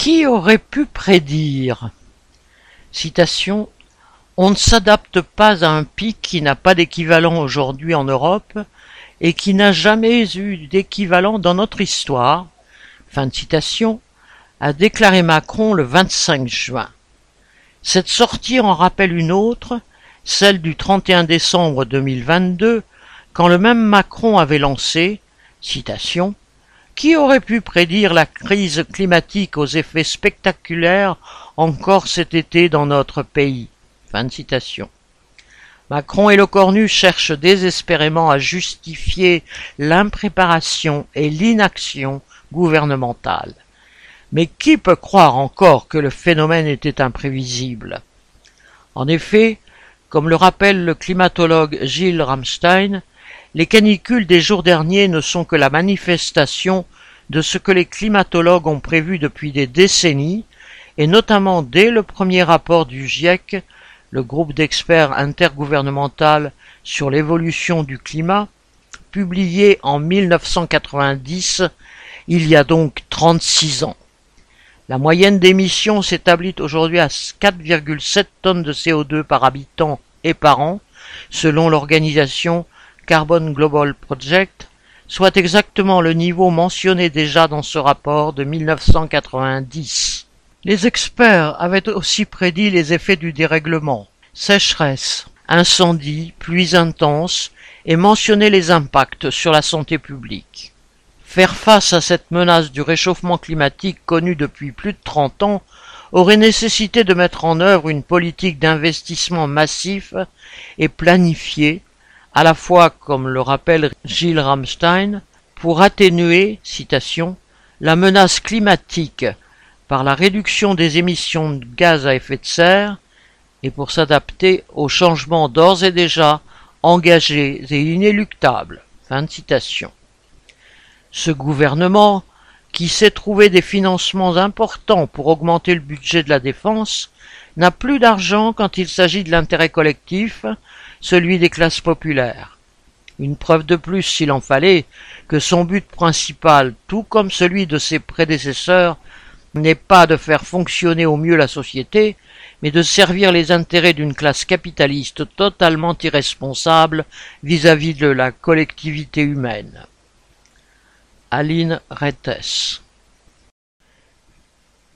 Qui aurait pu prédire? Citation. On ne s'adapte pas à un pic qui n'a pas d'équivalent aujourd'hui en Europe et qui n'a jamais eu d'équivalent dans notre histoire. Fin de citation, a déclaré Macron le 25 juin. Cette sortie en rappelle une autre, celle du 31 décembre 2022, quand le même Macron avait lancé, citation, « Qui aurait pu prédire la crise climatique aux effets spectaculaires encore cet été dans notre pays ?» Fin de citation. Macron et le Cornu cherchent désespérément à justifier l'impréparation et l'inaction gouvernementale. Mais qui peut croire encore que le phénomène était imprévisible? En effet, comme le rappelle le climatologue Gilles Ramstein, les canicules des jours derniers ne sont que la manifestation de ce que les climatologues ont prévu depuis des décennies, et notamment dès le premier rapport du GIEC, le groupe d'experts intergouvernemental sur l'évolution du climat, publié en 1990, il y a donc 36 ans. La moyenne d'émissions s'établit aujourd'hui à 4,7 tonnes de CO2 par habitant et par an, selon l'organisation Carbon Global Project, soit exactement le niveau mentionné déjà dans ce rapport de 1990. Les experts avaient aussi prédit les effets du dérèglement, sécheresse, incendies, pluies intenses, et mentionné les impacts sur la santé publique. Faire face à cette menace du réchauffement climatique connue depuis plus de 30 ans aurait nécessité de mettre en œuvre une politique d'investissement massif et planifiée, à la fois, comme le rappelle Gilles Ramstein, pour atténuer, citation, la menace climatique par la réduction des émissions de gaz à effet de serre et pour s'adapter aux changements d'ores et déjà engagés et inéluctables. Fin de citation. Ce gouvernement, qui sait trouver des financements importants pour augmenter le budget de la défense, n'a plus d'argent quand il s'agit de l'intérêt collectif, celui des classes populaires. Une preuve de plus, s'il en fallait, que son but principal, tout comme celui de ses prédécesseurs, n'est pas de faire fonctionner au mieux la société, mais de servir les intérêts d'une classe capitaliste totalement irresponsable vis-à-vis de la collectivité humaine. Aline Rettes.